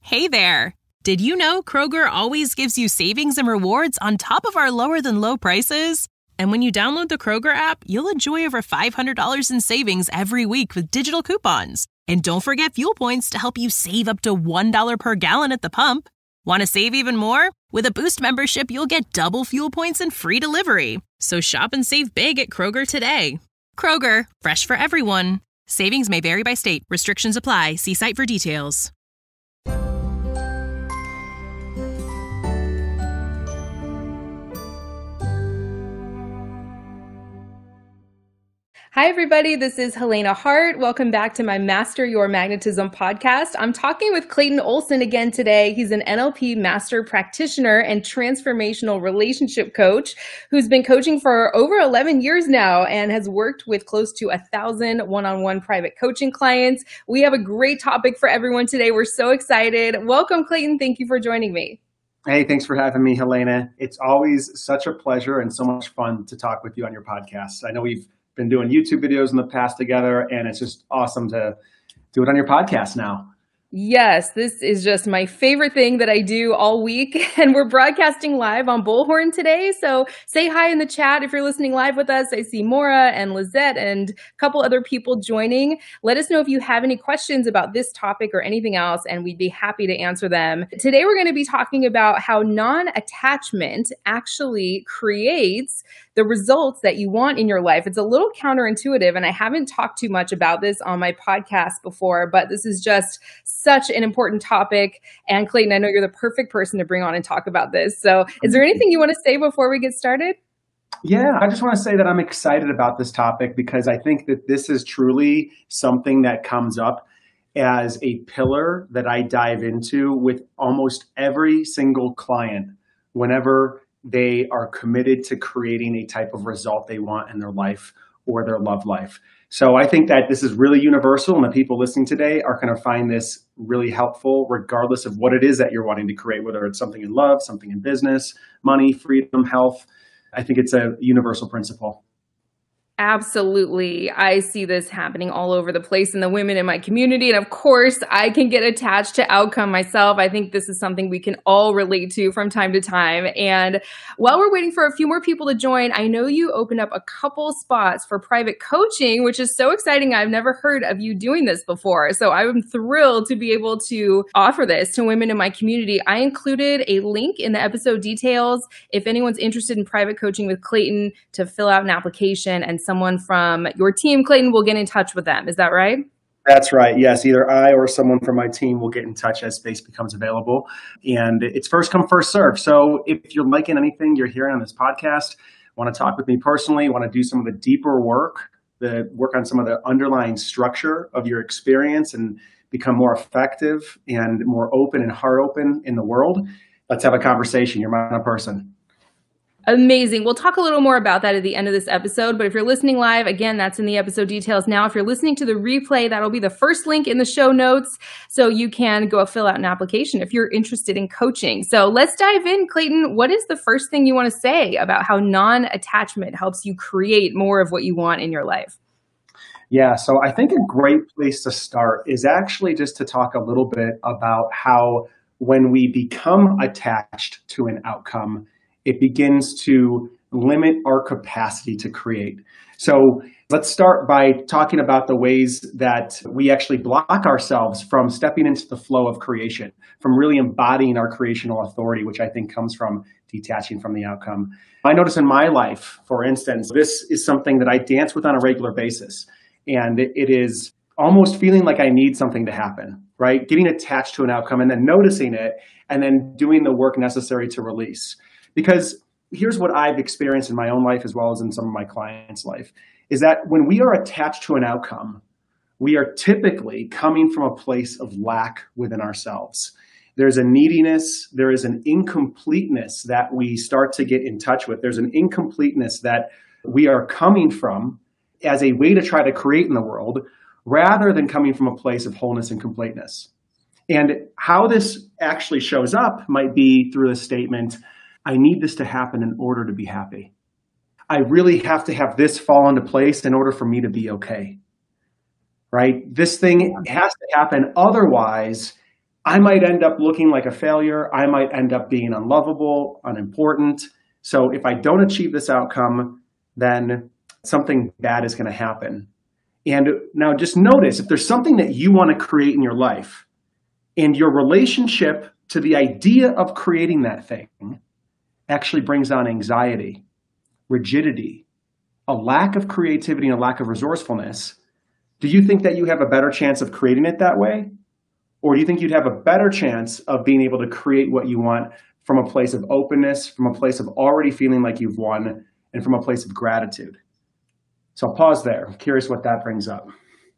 Hey there! Did you know Kroger always gives you savings and rewards on top of our lower-than-low prices? And when you download the Kroger app, you'll enjoy over $500 in savings every week with digital coupons. And don't forget fuel points to help you save up to $1 per gallon at the pump. Want to save even more? With a Boost membership, you'll get double fuel points and free delivery. So shop and save big at Kroger today. Kroger, fresh for everyone. Savings may vary by state. Restrictions apply. See site for details. Hi, everybody. This is Helena Hart. Welcome back to my Master Your Magnetism podcast. I'm talking with Clayton Olson again today. He's an NLP master practitioner and transformational relationship coach who's been coaching for over 11 years now and has worked with close to 1,000 one-on-one private coaching clients. We have a great topic for everyone today. We're so excited. Welcome, Clayton. Thank you for joining me. Hey, thanks for having me, Helena. It's always such a pleasure and so much fun to talk with you on your podcast. I know we've been doing YouTube videos in the past together, and it's just awesome to do it on your podcast now. Yes, this is just my favorite thing that I do all week. And we're broadcasting live on Bullhorn today. So say hi in the chat if you're listening live with us. I see Maura and Lizette and a couple other people joining. Let us know if you have any questions about this topic or anything else, and we'd be happy to answer them. Today, we're going to be talking about how non-attachment actually creates the results that you want in your life. It's a little counterintuitive, and I haven't talked too much about this on my podcast before, but this is just such an important topic. And Clayton, I know you're the perfect person to bring on and talk about this. So is there anything you want to say before we get started? Yeah, I just want to say that I'm excited about this topic because I think that this is truly something that comes up as a pillar that I dive into with almost every single client whenever they are committed to creating a type of result they want in their life or their love life. So I think that this is really universal, and the people listening today are going to find this really helpful regardless of what it is that you're wanting to create, whether it's something in love, something in business, money, freedom, health. I think it's a universal principle. Absolutely. I see this happening all over the place in the women in my community. And of course, I can get attached to outcome myself. I think this is something we can all relate to from time to time. And while we're waiting for a few more people to join, I know you opened up a couple spots for private coaching, which is so exciting. I've never heard of you doing this before. So I'm thrilled to be able to offer this to women in my community. I included a link in the episode details if anyone's interested in private coaching with Clayton to fill out an application, and someone from your team, Clayton, will get in touch with them. Is that right? That's right. Yes. Either I or someone from my team will get in touch as space becomes available. And it's first come, first serve. So if you're liking anything you're hearing on this podcast, want to talk with me personally, want to do some of the deeper work, the work on some of the underlying structure of your experience and become more effective and more open and heart open in the world, let's have a conversation. You're my kind of person. Amazing. We'll talk a little more about that at the end of this episode. But if you're listening live, again, that's in the episode details now. If you're listening to the replay, that'll be the first link in the show notes. So you can go fill out an application if you're interested in coaching. So let's dive in, Clayton. What is the first thing you want to say about how non-attachment helps you create more of what you want in your life? Yeah, so I think a great place to start is actually just to talk a little bit about how when we become attached to an outcome, it begins to limit our capacity to create. So let's start by talking about the ways that we actually block ourselves from stepping into the flow of creation, from really embodying our creational authority, which I think comes from detaching from the outcome. I notice in my life, for instance, this is something that I dance with on a regular basis. And it is almost feeling like I need something to happen, right? Getting attached to an outcome and then noticing it and then doing the work necessary to release. Because here's what I've experienced in my own life as well as in some of my clients' life, is that when we are attached to an outcome, we are typically coming from a place of lack within ourselves. There's a neediness, there is an incompleteness that we start to get in touch with. There's an incompleteness that we are coming from as a way to try to create in the world, rather than coming from a place of wholeness and completeness. And how this actually shows up might be through the statement, I need this to happen in order to be happy. I really have to have this fall into place in order for me to be okay, right? This thing has to happen. Otherwise, I might end up looking like a failure. I might end up being unlovable, unimportant. So if I don't achieve this outcome, then something bad is going to happen. And now just notice, if there's something that you want to create in your life and your relationship to the idea of creating that thing actually brings on anxiety, rigidity, a lack of creativity and a lack of resourcefulness, do you think that you have a better chance of creating it that way? Or do you think you'd have a better chance of being able to create what you want from a place of openness, from a place of already feeling like you've won, and from a place of gratitude? So I'll pause there. I'm curious what that brings up.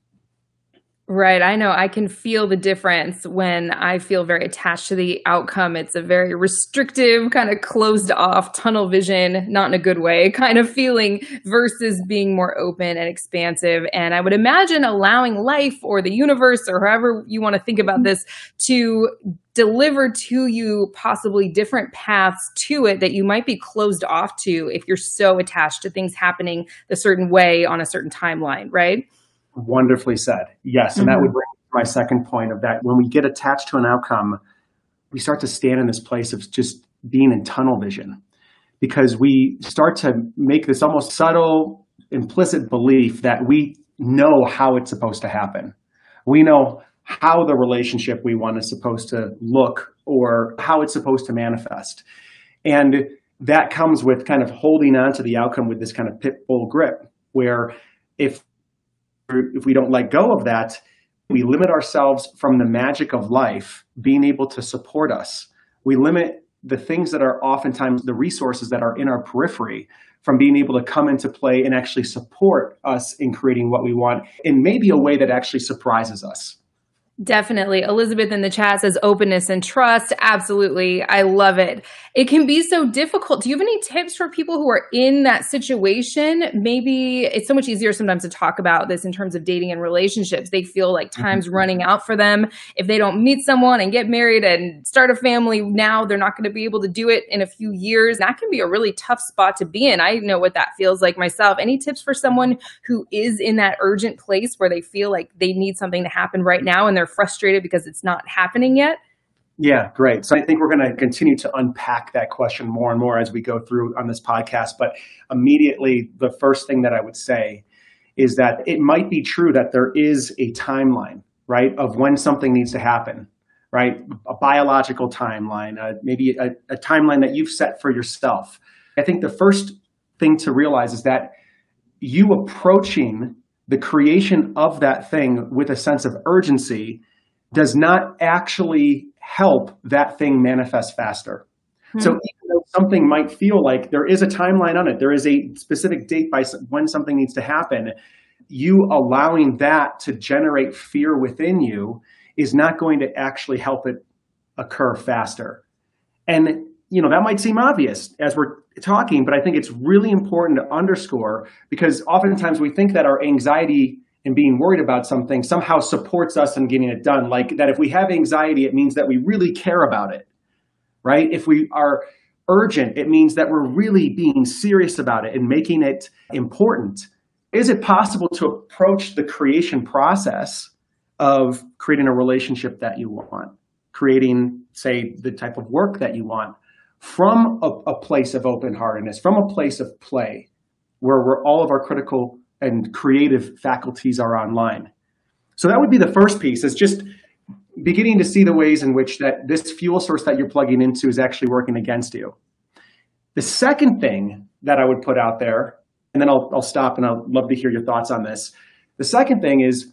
Right. I know I can feel the difference when I feel very attached to the outcome. It's a very restrictive, kind of closed off, tunnel vision, not in a good way, kind of feeling versus being more open and expansive. And I would imagine allowing life or the universe or however you want to think about this to deliver to you possibly different paths to it that you might be closed off to if you're so attached to things happening a certain way on a certain timeline, right? Wonderfully said. Yes. And that would bring me to my second point of that. When we get attached to an outcome, we start to stand in this place of just being in tunnel vision, because we start to make this almost subtle, implicit belief that we know how it's supposed to happen. We know how the relationship we want is supposed to look or how it's supposed to manifest. And that comes with kind of holding on to the outcome with this kind of pit bull grip, where if we don't let go of that, we limit ourselves from the magic of life being able to support us. We limit the things that are oftentimes the resources that are in our periphery from being able to come into play and actually support us in creating what we want in maybe a way that actually surprises us. Definitely. Elizabeth in the chat says openness and trust. Absolutely. I love it. It can be so difficult. Do you have any tips for people who are in that situation? Maybe it's so much easier sometimes to talk about this in terms of dating and relationships. They feel like time's running out for them. If they don't meet someone and get married and start a family now, they're not going to be able to do it in a few years. That can be a really tough spot to be in. I know what that feels like myself. Any tips for someone who is in that urgent place where they feel like they need something to happen right now and they're frustrated because it's not happening yet? Yeah, great. So I think we're going to continue to unpack that question more and more as we go through on this podcast. But immediately, the first thing that I would say is that it might be true that there is a timeline, right, of when something needs to happen, right? A biological timeline, maybe a timeline that you've set for yourself. I think the first thing to realize is that you approaching the creation of that thing with a sense of urgency does not actually help that thing manifest faster. So even though something might feel like there is a timeline on it, there is a specific date by when something needs to happen, you allowing that to generate fear within you is not going to actually help it occur faster. And that might seem obvious as we're talking, but I think it's really important to underscore, because oftentimes we think that our anxiety and being worried about something somehow supports us in getting it done. Like that if we have anxiety, it means that we really care about it, right? If we are urgent, it means that we're really being serious about it and making it important. Is it possible to approach the creation process of creating a relationship that you want, creating, say, the type of work that you want, from a place of open-heartedness, from a place of play, where all of our critical and creative faculties are online? So that would be the first piece, is just beginning to see the ways in which that this fuel source that you're plugging into is actually working against you. The second thing that I would put out there, and then I'll stop and I'll love to hear your thoughts on this. The second thing is,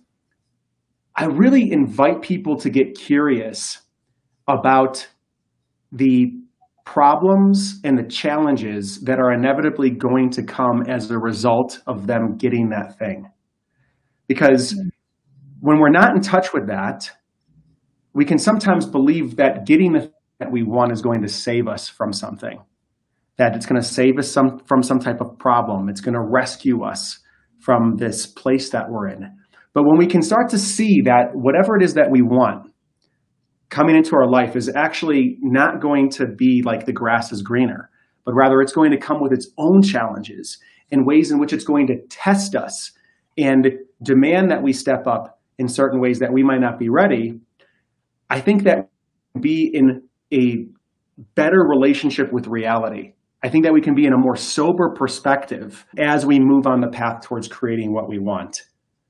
I really invite people to get curious about the problems and the challenges that are inevitably going to come as a result of them getting that thing. Because when we're not in touch with that, we can sometimes believe that getting the thing that we want is going to save us from something, that it's going to save us from some type of problem. It's going to rescue us from this place that we're in. But when we can start to see that whatever it is that we want coming into our life is actually not going to be like the grass is greener, but rather it's going to come with its own challenges and ways in which it's going to test us and demand that we step up in certain ways that we might not be ready, I think that be in a better relationship with reality. I think that we can be in a more sober perspective as we move on the path towards creating what we want.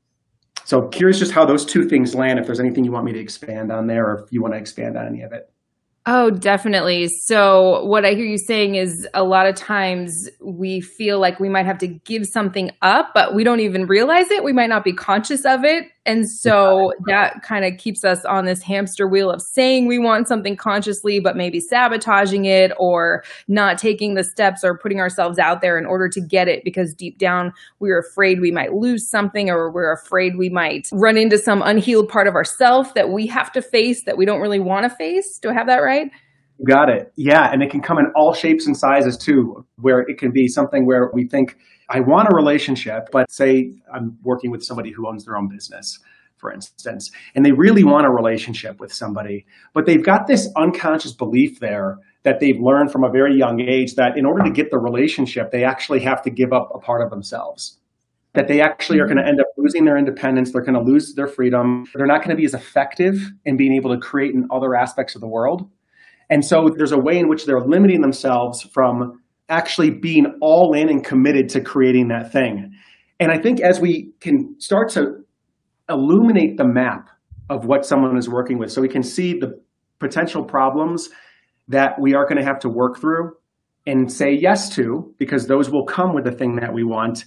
So curious just how those two things land, if there's anything you want me to expand on there, or if you want to expand on any of it. Oh, definitely. So what I hear you saying is a lot of times we feel like we might have to give something up, but we don't even realize it. We might not be conscious of it. And so that kind of keeps us on this hamster wheel of saying we want something consciously, but maybe sabotaging it or not taking the steps or putting ourselves out there in order to get it because deep down we're afraid we might lose something, or we're afraid we might run into some unhealed part of ourselves that we have to face that we don't really want to face. Do I have that right? Got it. Yeah. And it can come in all shapes and sizes too, where it can be something where we think, I want a relationship, but say I'm working with somebody who owns their own business, for instance, and they really want a relationship with somebody, but they've got this unconscious belief there that they've learned from a very young age that in order to get the relationship, they actually have to give up a part of themselves, that they actually are going to end up losing their independence. They're going to lose their freedom. They're not going to be as effective in being able to create in other aspects of the world. And so there's a way in which they're limiting themselves from actually being all in and committed to creating that thing. And I think as we can start to illuminate the map of what someone is working with, so we can see the potential problems that we are going to have to work through and say yes to, because those will come with the thing that we want,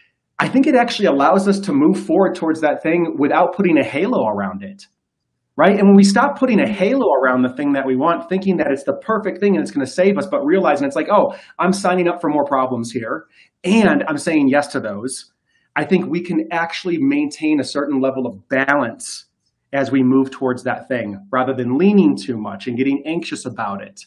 I think it actually allows us to move forward towards that thing without putting a halo around it. Right? And when we stop putting a halo around the thing that we want, thinking that it's the perfect thing and it's going to save us, but realizing it's like, oh, I'm signing up for more problems here and I'm saying yes to those, I think we can actually maintain a certain level of balance as we move towards that thing, rather than leaning too much and getting anxious about it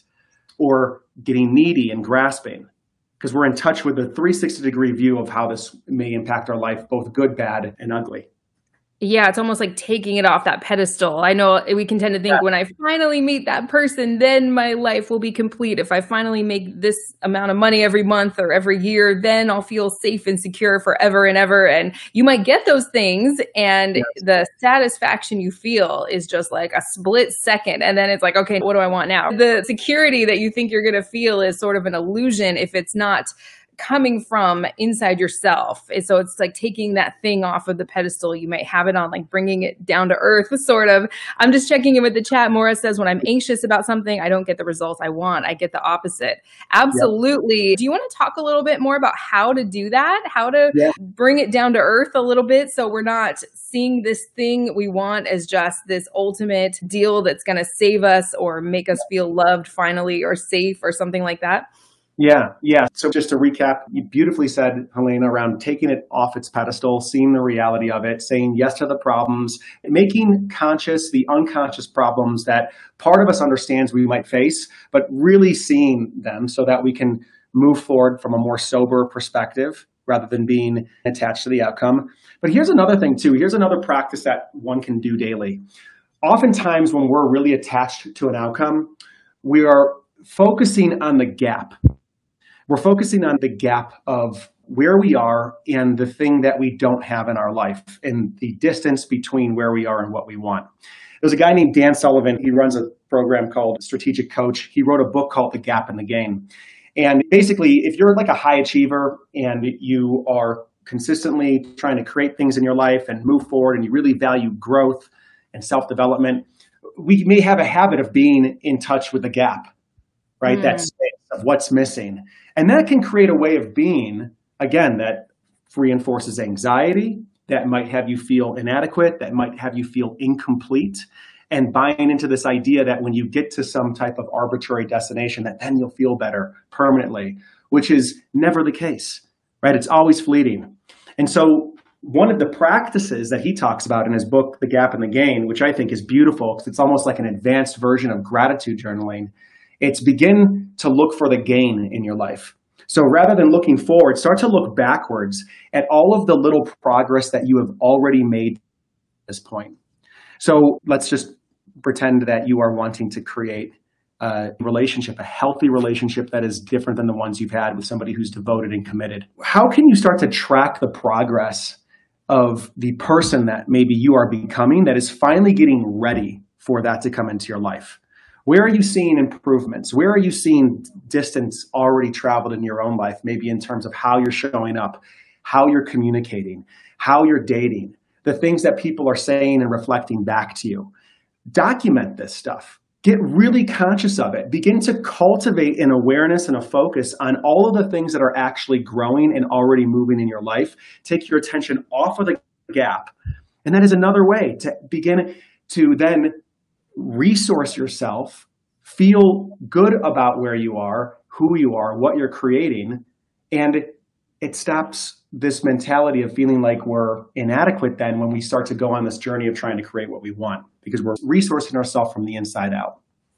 or getting needy and grasping, because we're in touch with the 360-degree view of how this may impact our life, both good, bad, and ugly. Yeah, it's almost like taking it off that pedestal. I know we can tend to think when I finally meet that person, then my life will be complete. If I finally make this amount of money every month or every year, then I'll feel safe and secure forever and ever. And you might get those things, and the satisfaction you feel is just like a split second. And then it's like, okay, what do I want now? The security that you think you're going to feel is sort of an illusion if it's not coming from inside yourself. So it's like taking that thing off of the pedestal you might have it on, like bringing it down to earth, sort of. I'm just checking in with the chat. Maura says, when I'm anxious about something, I don't get the results I want. I get the opposite. Absolutely. Yep. Do you want to talk a little bit more about how to do that? How to bring it down to earth a little bit, so we're not seeing this thing we want as just this ultimate deal that's going to save us or make us feel loved finally, or safe, or something like that? Yeah. So just to recap, you beautifully said, Helena, around taking it off its pedestal, seeing the reality of it, saying yes to the problems, making conscious the unconscious problems that part of us understands we might face, but really seeing them so that we can move forward from a more sober perspective rather than being attached to the outcome. But here's another thing too. Here's another practice that one can do daily. Oftentimes when we're really attached to an outcome, we are focusing on the gap. We're focusing on the gap of where we are and the thing that we don't have in our life, and the distance between where we are and what we want. There's a guy named Dan Sullivan. He runs a program called Strategic Coach. He wrote a book called The Gap in the Gain. And basically, if you're like a high achiever and you are consistently trying to create things in your life and move forward, and you really value growth and self-development, we may have a habit of being in touch with the gap, right? That space of what's missing. And that can create a way of being, again, that reinforces anxiety, that might have you feel inadequate, that might have you feel incomplete, and buying into this idea that when you get to some type of arbitrary destination, that then you'll feel better permanently, which is never the case, right? It's always fleeting. And so one of the practices that he talks about in his book, The Gap and the Gain, which I think is beautiful because it's almost like an advanced version of gratitude journaling, it's begin to look for the gain in your life. So rather than looking forward, start to look backwards at all of the little progress that you have already made at this point. So let's just pretend that you are wanting to create a relationship, a healthy relationship that is different than the ones you've had with somebody who's devoted and committed. How can you start to track the progress of the person that maybe you are becoming that is finally getting ready for that to come into your life? Where are you seeing improvements? Where are you seeing distance already traveled in your own life, maybe in terms of how you're showing up, how you're communicating, how you're dating, the things that people are saying and reflecting back to you? Document this stuff. Get really conscious of it. Begin to cultivate an awareness and a focus on all of the things that are actually growing and already moving in your life. Take your attention off of the gap. And that is another way to begin to then resource yourself, feel good about where you are, who you are, what you're creating. And it stops this mentality of feeling like we're inadequate then when we start to go on this journey of trying to create what we want, because we're resourcing ourselves from the inside out.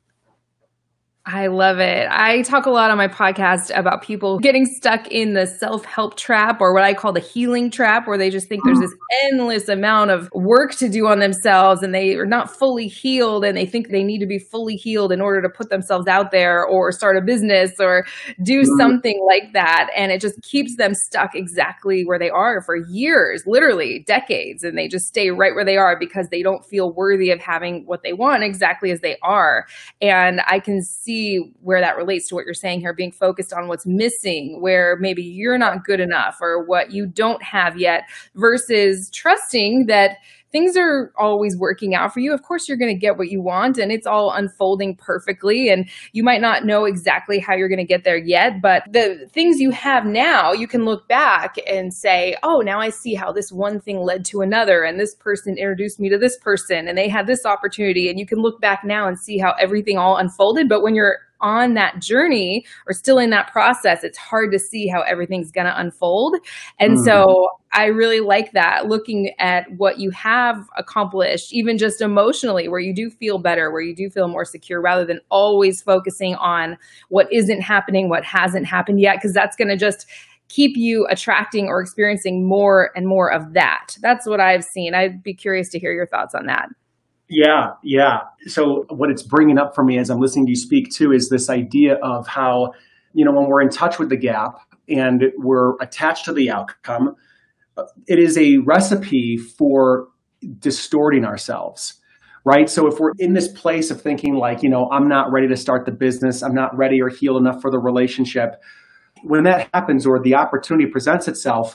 I love it. I talk a lot on my podcast about people getting stuck in the self-help trap, or what I call the healing trap, where they just think there's this endless amount of work to do on themselves and they are not fully healed, and they think they need to be fully healed in order to put themselves out there or start a business or do something like that. And it just keeps them stuck exactly where they are for years, literally decades. And they just stay right where they are because they don't feel worthy of having what they want exactly as they are. And I can see where that relates to what you're saying here, being focused on what's missing, where maybe you're not good enough or what you don't have yet, versus trusting that things are always working out for you. Of course, you're going to get what you want and it's all unfolding perfectly. And you might not know exactly how you're going to get there yet, but the things you have now, you can look back and say, oh, now I see how this one thing led to another. And this person introduced me to this person and they had this opportunity. And you can look back now and see how everything all unfolded. But when you're on that journey or still in that process, it's hard to see how everything's going to unfold. And so I really like that, looking at what you have accomplished, even just emotionally, where you do feel better, where you do feel more secure, rather than always focusing on what isn't happening, what hasn't happened yet, because that's going to just keep you attracting or experiencing more and more of that. That's what I've seen. I'd be curious to hear your thoughts on that. Yeah. So what it's bringing up for me as I'm listening to you speak too is this idea of how, when we're in touch with the gap and we're attached to the outcome, it is a recipe for distorting ourselves, right? So if we're in this place of thinking like, I'm not ready to start the business, I'm not ready or healed enough for the relationship, when that happens or the opportunity presents itself,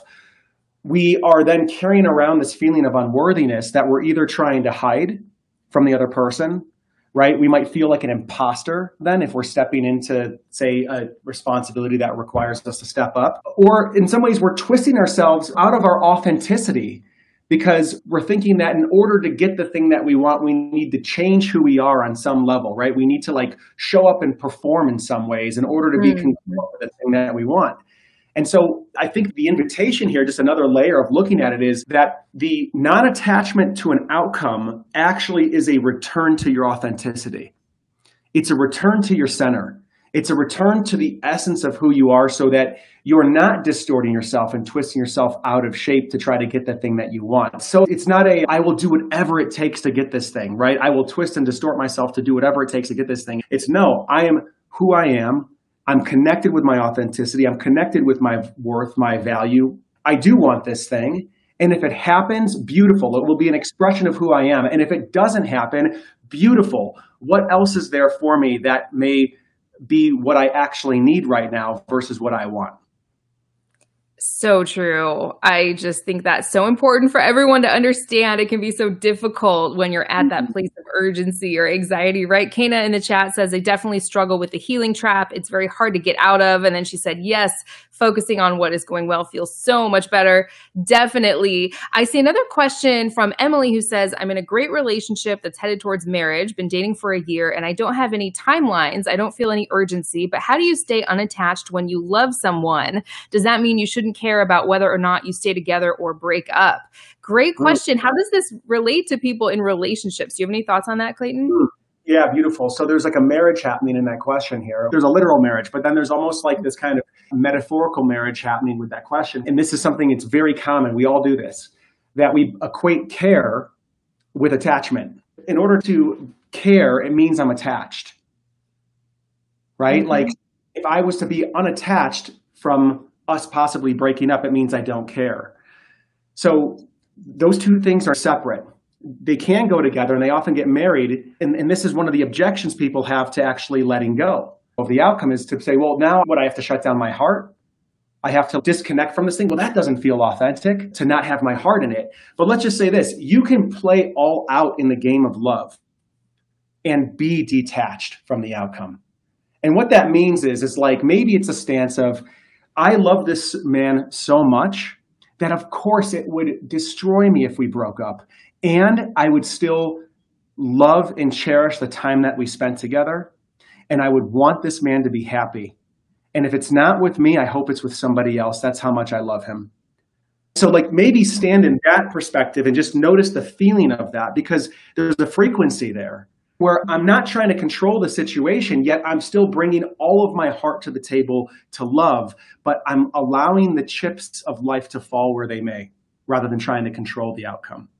we are then carrying around this feeling of unworthiness that we're either trying to hide from the other person, right? We might feel like an imposter then if we're stepping into, say, a responsibility that requires us to step up. Or in some ways, we're twisting ourselves out of our authenticity because we're thinking that in order to get the thing that we want, we need to change who we are on some level, right? We need to show up and perform in some ways in order to be congruent with the thing that we want. And so I think the invitation here, just another layer of looking at it, is that the non-attachment to an outcome actually is a return to your authenticity. It's a return to your center. It's a return to the essence of who you are so that you're not distorting yourself and twisting yourself out of shape to try to get the thing that you want. So it's not I will do whatever it takes to get this thing, right? I will twist and distort myself to do whatever it takes to get this thing. It's no, I am who I am. I'm connected with my authenticity. I'm connected with my worth, my value. I do want this thing. And if it happens, beautiful. It will be an expression of who I am. And if it doesn't happen, beautiful. What else is there for me that may be what I actually need right now versus what I want? So true. I just think that's so important for everyone to understand. It can be so difficult when you're at that place of urgency or anxiety, right? Kana in the chat says they definitely struggle with the healing trap. It's very hard to get out of. And then she said, yes, focusing on what is going well feels so much better. Definitely. I see another question from Emily who says, I'm in a great relationship that's headed towards marriage, been dating for a year, and I don't have any timelines. I don't feel any urgency, but how do you stay unattached when you love someone? Does that mean you shouldn't care about whether or not you stay together or break up? Great question. How does this relate to people in relationships? Do you have any thoughts on that, Clayton? Yeah, beautiful. So there's a marriage happening in that question here. There's a literal marriage, but then there's almost like this kind of metaphorical marriage happening with that question. And this is something that's very common. We all do this, that we equate care with attachment. In order to care, it means I'm attached, right? Like if I was to be unattached from us possibly breaking up, it means I don't care. So those two things are separate. they can go together and they often get married. And this is one of the objections people have to actually letting go of the outcome, is to say, well, now what, I have to shut down my heart? I have to disconnect from this thing? Well, that doesn't feel authentic to not have my heart in it. But let's just say this, you can play all out in the game of love and be detached from the outcome. And what that means is like, maybe it's a stance of, I love this man so much that of course it would destroy me if we broke up. And I would still love and cherish the time that we spent together. And I would want this man to be happy. And if it's not with me, I hope it's with somebody else. That's how much I love him. So like, maybe stand in that perspective and just notice the feeling of that, because there's a frequency there where I'm not trying to control the situation, yet I'm still bringing all of my heart to the table to love, but I'm allowing the chips of life to fall where they may, rather than trying to control the outcome.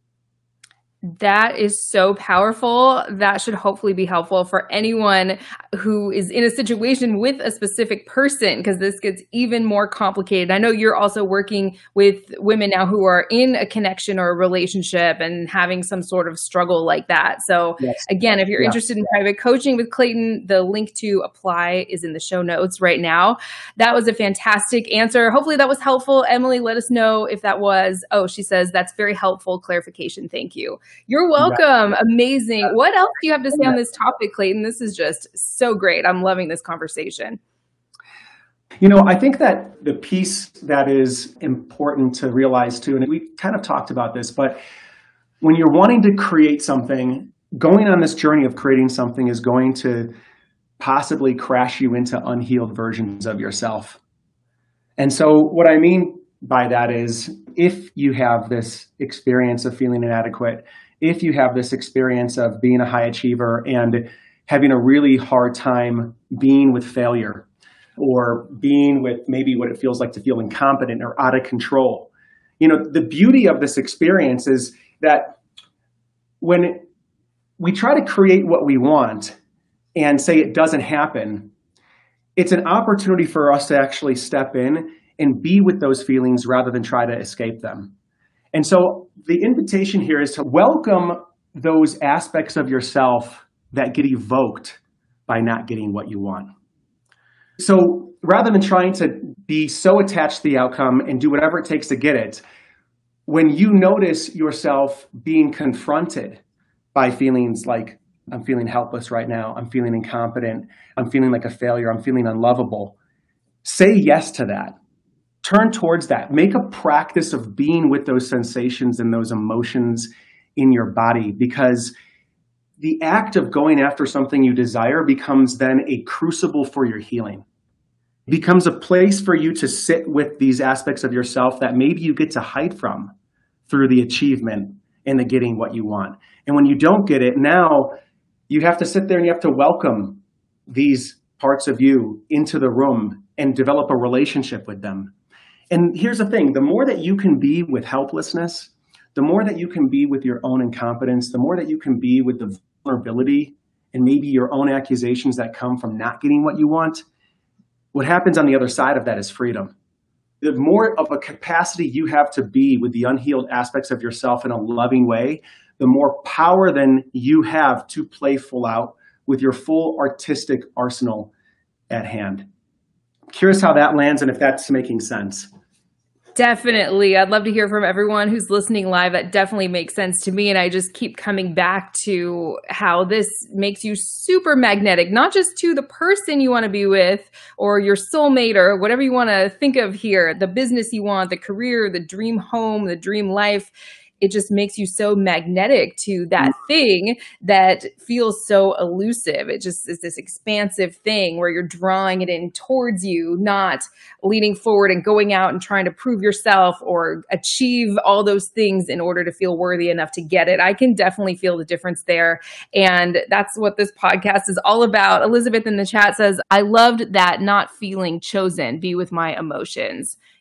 That is so powerful. That should hopefully be helpful for anyone who is in a situation with a specific person, because this gets even more complicated. I know you're also working with women now who are in a connection or a relationship and having some sort of struggle like that. So yes. Again, if you're interested in private coaching with Clayton, the link to apply is in the show notes right now. That was a fantastic answer. Hopefully that was helpful. Emily, let us know if that was. Oh, she says that's very helpful clarification. Thank you. You're welcome. Amazing. What else do you have to say on this topic, Clayton? This is just so great. I'm loving this conversation. You know, I think that the piece that is important to realize too, and we kind of talked about this, but when you're wanting to create something, going on this journey of creating something is going to possibly crash you into unhealed versions of yourself. And so what I mean by that is, if you have this experience of feeling inadequate, if you have this experience of being a high achiever and having a really hard time being with failure, or being with maybe what it feels like to feel incompetent or out of control, you know, the beauty of this experience is that when we try to create what we want and say it doesn't happen, it's an opportunity for us to actually step in and be with those feelings rather than try to escape them. And so the invitation here is to welcome those aspects of yourself that get evoked by not getting what you want. So rather than trying to be so attached to the outcome and do whatever it takes to get it, when you notice yourself being confronted by feelings like, I'm feeling helpless right now, I'm feeling incompetent, I'm feeling like a failure, I'm feeling unlovable, say yes to that. Turn towards that. Make a practice of being with those sensations and those emotions in your body, because the act of going after something you desire becomes then a crucible for your healing. It becomes a place for you to sit with these aspects of yourself that maybe you get to hide from through the achievement and the getting what you want. And when you don't get it, now you have to sit there and you have to welcome these parts of you into the room and develop a relationship with them. And here's the thing, the more that you can be with helplessness, the more that you can be with your own incompetence, the more that you can be with the vulnerability and maybe your own accusations that come from not getting what you want, what happens on the other side of that is freedom. The more of a capacity you have to be with the unhealed aspects of yourself in a loving way, the more power then you have to play full out with your full artistic arsenal at hand. Curious how that lands and if that's making sense. Definitely. I'd love to hear from everyone who's listening live. That definitely makes sense to me. And I just keep coming back to how this makes you super magnetic, not just to the person you want to be with or your soulmate or whatever you want to think of here, the business you want, the career, the dream home, the dream life. It just makes you so magnetic to that thing that feels so elusive. It just is this expansive thing where you're drawing it in towards you, not leaning forward and going out and trying to prove yourself or achieve all those things in order to feel worthy enough to get it. I can definitely feel the difference there. And that's what this podcast is all about. Elizabeth in the chat says, I loved that not feeling chosen, be with my emotions.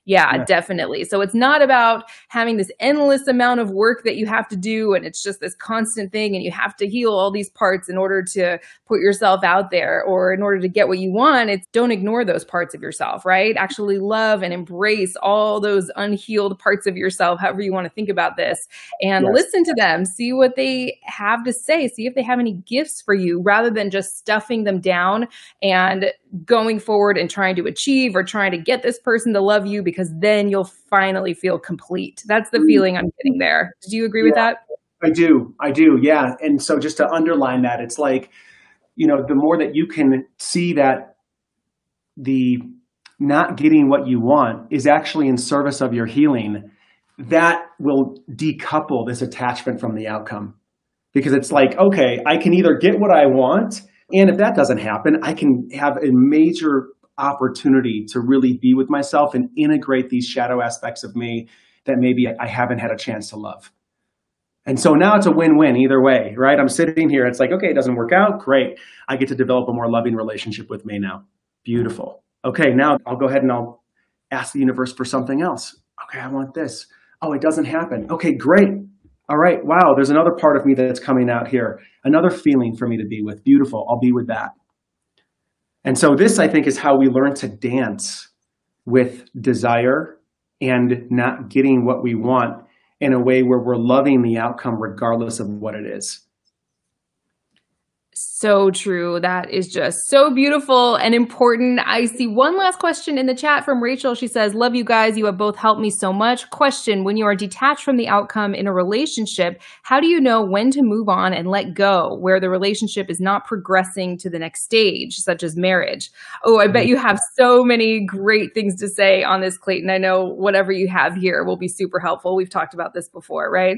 Yeah, definitely. So it's not about having this endless amount of work that you have to do, and it's just this constant thing, and you have to heal all these parts in order to put yourself out there, or in order to get what you want. It's don't ignore those parts of yourself, right? Actually love and embrace all those unhealed parts of yourself, however you want to think about this, and listen to them, see what they have to say, see if they have any gifts for you, rather than just stuffing them down and going forward and trying to achieve or trying to get this person to love you, because then you'll finally feel complete. That's the feeling I'm getting there. Do you agree with that? I do. Yeah. And so just to underline that, it's like, the more that you can see that the not getting what you want is actually in service of your healing, that will decouple this attachment from the outcome. Because it's like, okay, I can either get what I want, and if that doesn't happen, I can have a major opportunity to really be with myself and integrate these shadow aspects of me that maybe I haven't had a chance to love. And so now it's a win-win either way, right? I'm sitting here, it's like, okay, it doesn't work out, great. I get to develop a more loving relationship with me now. Beautiful. Okay, now I'll go ahead and I'll ask the universe for something else. Okay, I want this. Oh, it doesn't happen. Okay, great. All right, wow, there's another part of me that's coming out here. Another feeling for me to be with. Beautiful, I'll be with that. And so this, I think, is how we learn to dance with desire and not getting what we want in a way where we're loving the outcome regardless of what it is. So true. That is just so beautiful and important. I see one last question in the chat from Rachel. She says, love you guys. You have both helped me so much. Question, when you are detached from the outcome in a relationship, how do you know when to move on and let go where the relationship is not progressing to the next stage, such as marriage? Oh, I bet you have so many great things to say on this, Clayton. I know whatever you have here will be super helpful. We've talked about this before, right?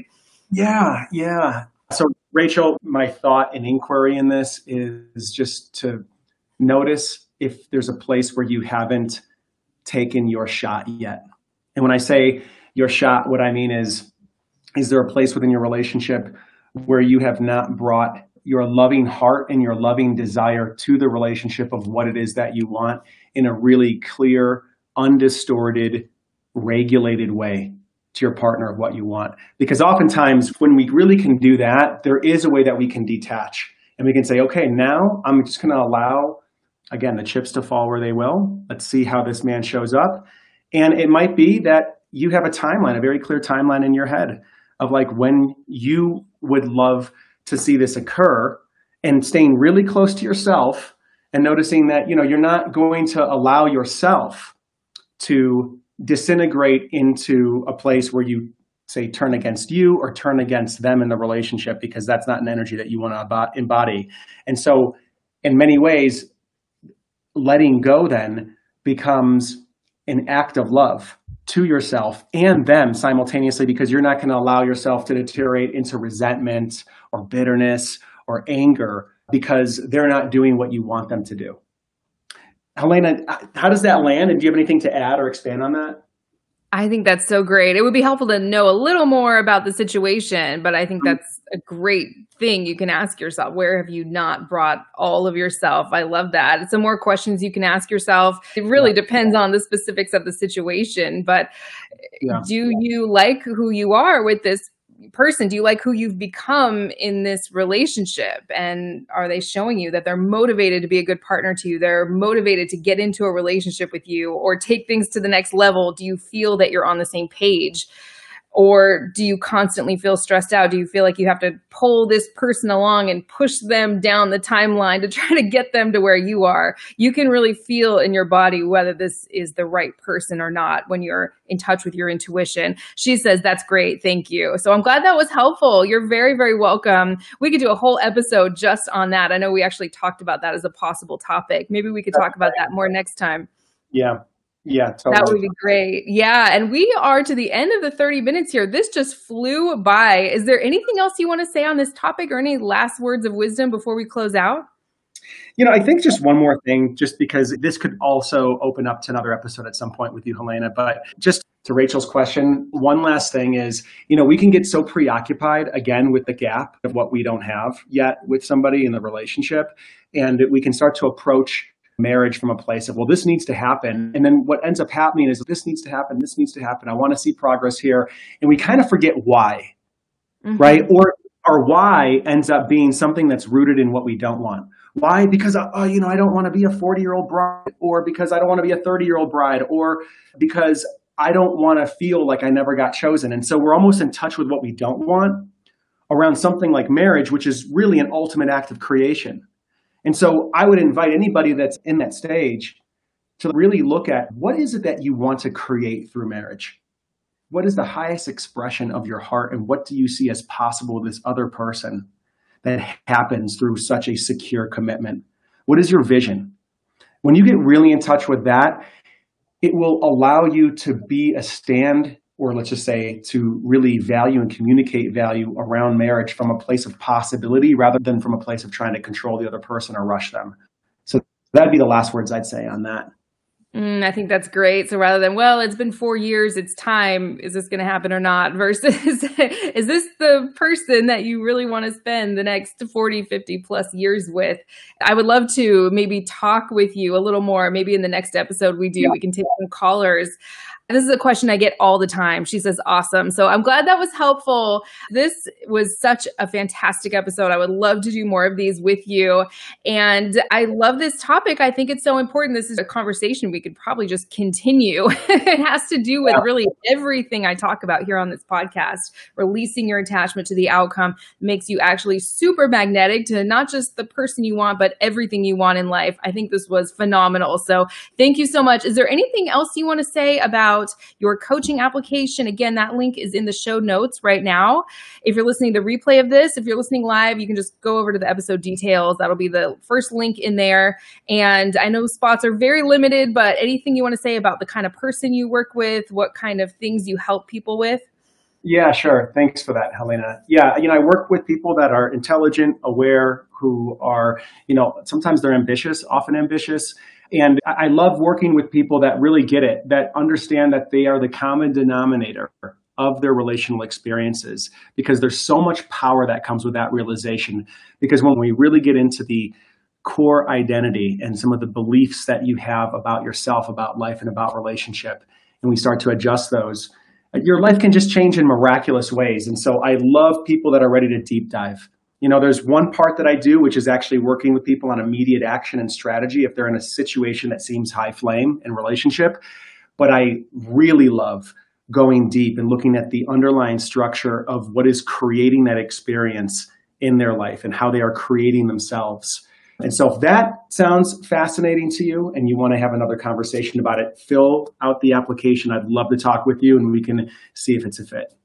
Yeah. So Rachel, my thought and inquiry in this is just to notice if there's a place where you haven't taken your shot yet. And when I say your shot, what I mean is there a place within your relationship where you have not brought your loving heart and your loving desire to the relationship of what it is that you want in a really clear, undistorted, regulated way to your partner of what you want? Because oftentimes when we really can do that, there is a way that we can detach and we can say, okay, now I'm just going to allow, again, the chips to fall where they will. Let's see how this man shows up. And it might be that you have a timeline, a very clear timeline in your head of like when you would love to see this occur, and staying really close to yourself and noticing that, you're not going to allow yourself to disintegrate into a place where you say turn against you or turn against them in the relationship, because that's not an energy that you want to embody. And so in many ways, letting go then becomes an act of love to yourself and them simultaneously, because you're not going to allow yourself to deteriorate into resentment or bitterness or anger because they're not doing what you want them to do. Helena, how does that land? And do you have anything to add or expand on that? I think that's so great. It would be helpful to know a little more about the situation, but I think that's a great thing you can ask yourself. Where have you not brought all of yourself? I love that. Some more questions you can ask yourself. It really depends on the specifics of the situation, but do you like who you are with this person? Do you like who you've become in this relationship? And are they showing you that they're motivated to be a good partner to you? They're motivated to get into a relationship with you or take things to the next level? Do you feel that you're on the same page? Or do you constantly feel stressed out? Do you feel like you have to pull this person along and push them down the timeline to try to get them to where you are? You can really feel in your body whether this is the right person or not when you're in touch with your intuition. She says, that's great. Thank you. So I'm glad that was helpful. You're very, very welcome. We could do a whole episode just on that. I know we actually talked about that as a possible topic. Maybe we could talk about that more next time. Yeah, totally. That would be great. Yeah. And we are to the end of the 30 minutes here. This just flew by. Is there anything else you want to say on this topic or any last words of wisdom before we close out? I think just one more thing, just because this could also open up to another episode at some point with you, Helena, but just to Rachel's question, one last thing is, we can get so preoccupied again with the gap of what we don't have yet with somebody in the relationship. And we can start to approach marriage from a place of, well, this needs to happen. And then what ends up happening is this needs to happen. This needs to happen. I want to see progress here. And we kind of forget why, right? Or our why ends up being something that's rooted in what we don't want. Why? Because, I don't want to be a 40-year-old bride, or because I don't want to be a 30-year-old bride, or because I don't want to feel like I never got chosen. And so we're almost in touch with what we don't want around something like marriage, which is really an ultimate act of creation. And so I would invite anybody that's in that stage to really look at, what is it that you want to create through marriage? What is the highest expression of your heart, and what do you see as possible with this other person that happens through such a secure commitment? What is your vision? When you get really in touch with that, it will allow you to be a stand, or let's just say to really value and communicate value around marriage from a place of possibility rather than from a place of trying to control the other person or rush them. So that'd be the last words I'd say on that. I think that's great. So rather than, well, it's been 4 years, it's time, is this going to happen or not? Versus, is this the person that you really want to spend the next 40, 50 plus years with? I would love to maybe talk with you a little more. Maybe in the next episode we can take some callers. This is a question I get all the time. She says, awesome. So I'm glad that was helpful. This was such a fantastic episode. I would love to do more of these with you. And I love this topic. I think it's so important. This is a conversation we could probably just continue. It has to do with really everything I talk about here on this podcast. Releasing your attachment to the outcome makes you actually super magnetic to not just the person you want, but everything you want in life. I think this was phenomenal. So thank you so much. Is there anything else you want to say about your coaching application? Again, that link is in the show notes right now. If you're listening to the replay of this, if you're listening live, you can just go over to the episode details. That'll be the first link in there. And I know spots are very limited, but anything you want to say about the kind of person you work with, what kind of things you help people with? Yeah, sure. Thanks for that, Helena. Yeah, I work with people that are intelligent, aware, who are, sometimes they're ambitious, often ambitious. And I love working with people that really get it, that understand that they are the common denominator of their relational experiences, because there's so much power that comes with that realization. Because when we really get into the core identity and some of the beliefs that you have about yourself, about life, and about relationship, and we start to adjust those, your life can just change in miraculous ways. And so I love people that are ready to deep dive. There's one part that I do, which is actually working with people on immediate action and strategy if they're in a situation that seems high flame in relationship. But I really love going deep and looking at the underlying structure of what is creating that experience in their life and how they are creating themselves. And so if that sounds fascinating to you and you want to have another conversation about it, fill out the application. I'd love to talk with you and we can see if it's a fit.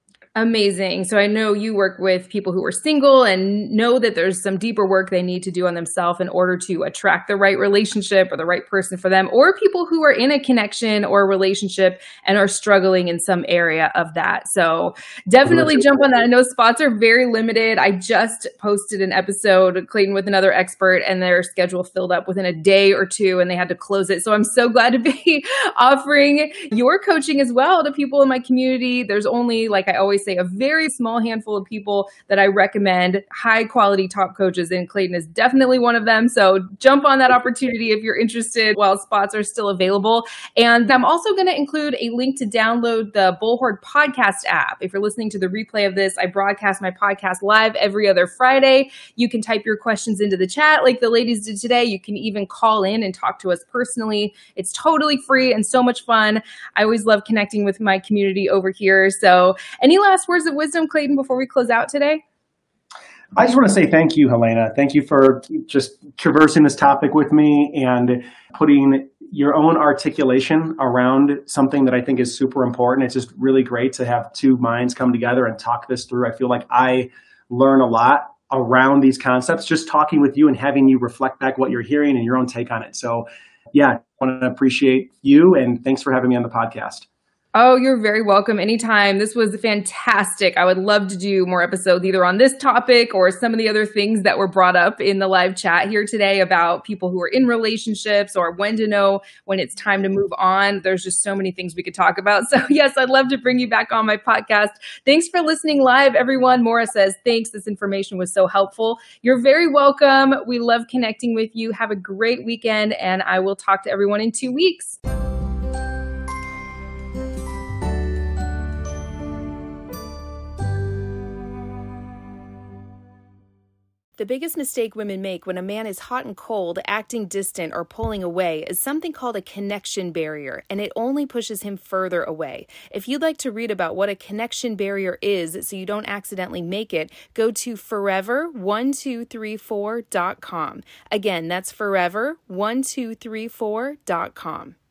Amazing. So I know you work with people who are single and know that there's some deeper work they need to do on themselves in order to attract the right relationship or the right person for them, or people who are in a connection or a relationship and are struggling in some area of that. So definitely jump on that. I know spots are very limited. I just posted an episode, Clayton, with another expert, and their schedule filled up within a day or two and they had to close it. So I'm so glad to be offering your coaching as well to people in my community. There's only, like I always say, a very small handful of people that I recommend, high quality top coaches, and Clayton is definitely one of them. So jump on that opportunity if you're interested while spots are still available. And I'm also going to include a link to download the Bullhorn podcast app. If you're listening to the replay of this, I broadcast my podcast live every other Friday. You can type your questions into the chat like the ladies did today. You can even call in and talk to us personally. It's totally free and so much fun. I always love connecting with my community over here. So any last words of wisdom, Clayton, before we close out today? I just want to say thank you, Helena. Thank you for just traversing this topic with me and putting your own articulation around something that I think is super important. It's just really great to have two minds come together and talk this through. I feel like I learn a lot around these concepts, just talking with you and having you reflect back what you're hearing and your own take on it. So yeah, I want to appreciate you and thanks for having me on the podcast. Oh, you're very welcome anytime. This was fantastic. I would love to do more episodes either on this topic or some of the other things that were brought up in the live chat here today about people who are in relationships or when to know when it's time to move on. There's just so many things we could talk about. So yes, I'd love to bring you back on my podcast. Thanks for listening live, everyone. Maura says, thanks. This information was so helpful. You're very welcome. We love connecting with you. Have a great weekend, and I will talk to everyone in 2 weeks. The biggest mistake women make when a man is hot and cold, acting distant, or pulling away is something called a connection barrier, and it only pushes him further away. If you'd like to read about what a connection barrier is so you don't accidentally make it, go to forever1234.com. Again, that's forever1234.com.